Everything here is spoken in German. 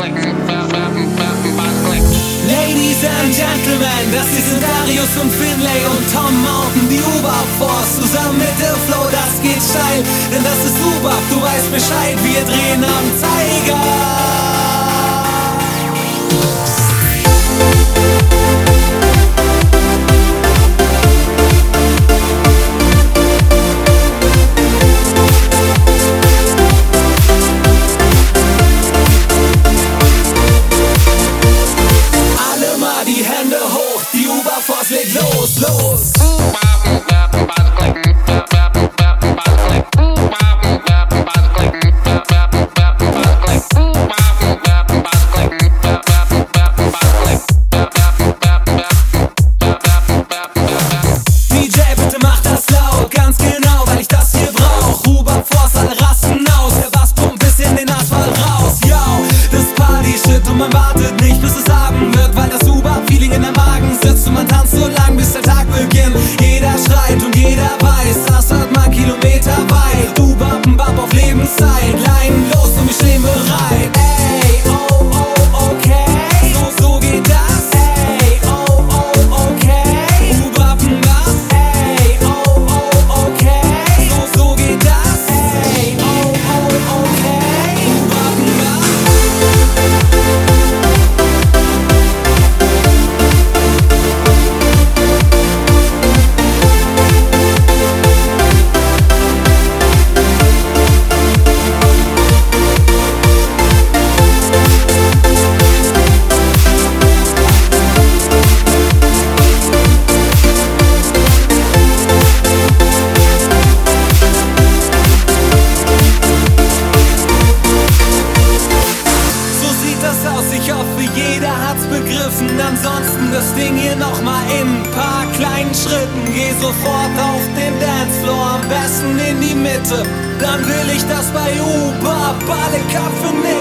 Ladies and Gentlemen, das hier sind Darius und Finlay und Tom Mountain, die Uber-Force. Zusammen mit der Flow, das geht steil, denn das ist Uber, du weißt Bescheid, wir drehen am Zeiger. Leg los, los! DJ, bitte mach das laut, ganz genau, weil ich das hier brauch. Uber-Force, alle rasten aus, der Bass pumpt bis in den Asphalt raus. Yo, das Party-Shit und man wartet nicht, bis es Abend wird, weil das Uber-Feeling in der Magen sitzt und man tanzt so lang, bis der Tag beginnt. Jeder schreit und jeder weiß, das hört man kilometerweit. Uber-Bump auf Lebenszeit, Leinen los und wir stehen bereit. Ey, oh, oh, okay, so geht das. Ey, oh, oh, okay, Uber-Bump, ey, oh, oh, okay, so geht das. Ey, oh, oh, okay, Uber-Bump. Ich hoffe, jeder hat's begriffen. Ansonsten das Ding hier nochmal in ein paar kleinen Schritten. Geh sofort auf den Dancefloor, am besten in die Mitte. Dann will ich das bei Uber alle Köpfe nehmen.